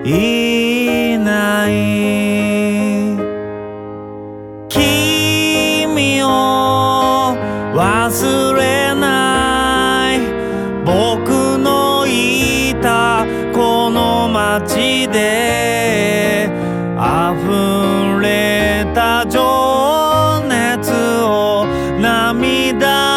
いない君を忘れない僕のいたこの街で溢れた情熱を涙